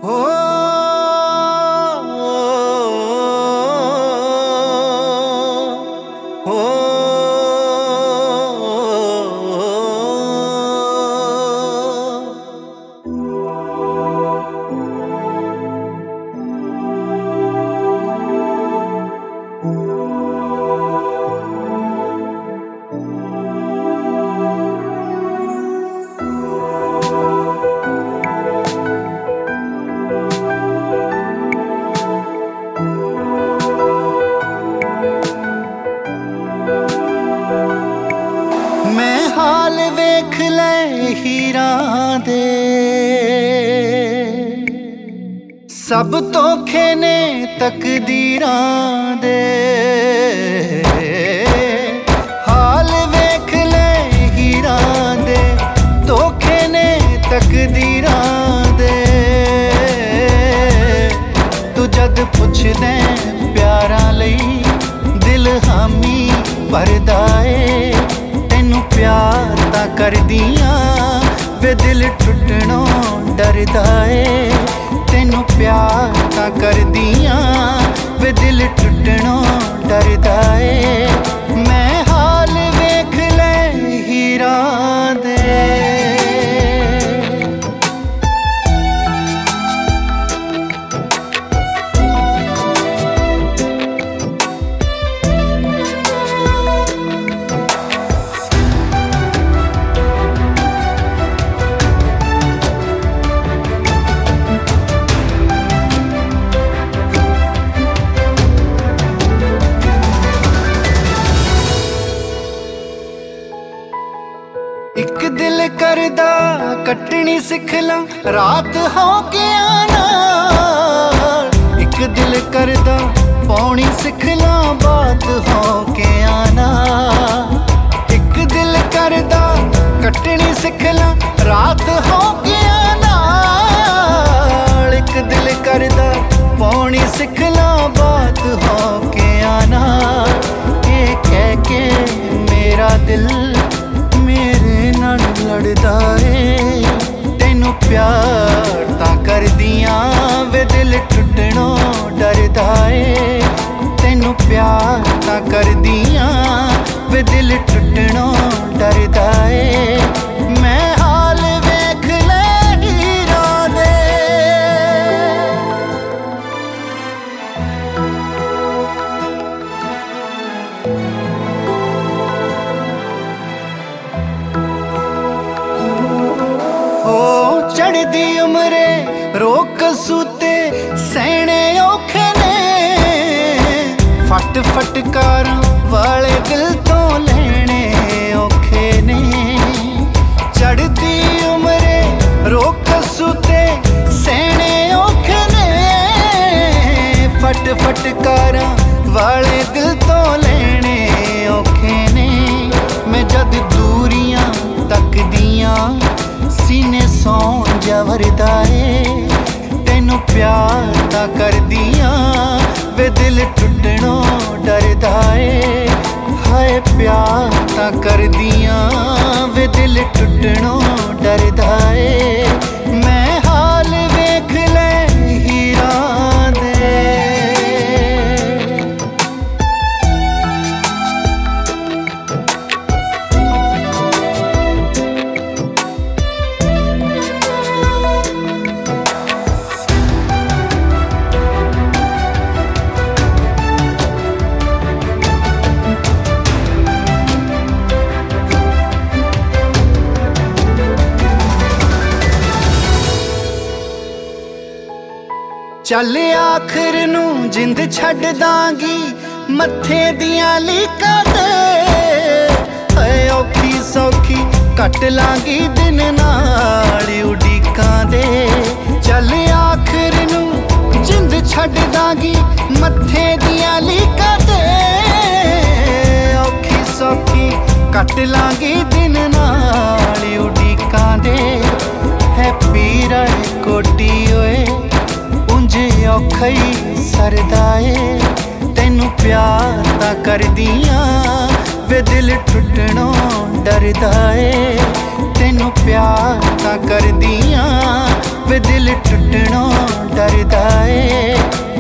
हो मैं हाल वेख ले हीरां दे सब धोखे ने तकदीरां दे। हाल वेख ले हीरां दे धोखे ने तकदीरां दे। तू जद पुछदे प्यारां लई दिल हामी भरदा ए। तेनू प्यार तां करदियां वे दिल टुटणों डरदा ए। तेनू प्यार तां करदियां वे दिल टुटणों डरदा ए। मैं हाल वेख ले हीरां दे। एक दिल करदा कटनी सिख ला रात हो गया नाल। एक दिल करदा पौनी सिख ला बात हो गया नाल। एक दिल करदा कटनी सिख ला रात हो गया नाल। एक दिल करदा पौनी सिख ला बात हो गया नाल। ये कह के मेरा दिल लड़दा ए। तेनू प्यार तां करदियां वे दिल टुटणों डरदा ए। तेनू प्यार तां करदियां वे दिल टुटणों डरदा ए। मैं हाल वेख ले हीरां दे। चढ़दी उमरे रोक सूते सहने औखे ने। फट फटकारां वाले दिल तो लेने औखे ने। चढ़दी उमरे रोक सूते सहने औखे ने। फट फटकारां वाले दिल तो लेने औखे ने। मैं जद दूरियां तकदियां सीने सौं जवरदा ए। तेनू प्यार तां करदियां वे दिल टुटणों डरदा ए। हाय प्यार तां करदियां वे दिल टुटणों डरदा ए। मैं हाल वेख ले हीरां दे। चल आखिर नू जिंद छड्ड दांगी मत्थे दियां लीकां ते। है औखी सौखी कट लांगी दिन नाल उडीकां दे। चल आखिर नू जिंद छड्ड दांगी मत्थे दियां लीकां ते। औखी सौखी कट लांगी दिन नाल उडीकां दे। है पीरा कोटी ओए औखा ही सरदा ए। तेनू प्यार तां करदियां वे दिल टुटणों डरदा ए। तेनू प्यार तां करदियां वे दिल टुटणों डरदा ए।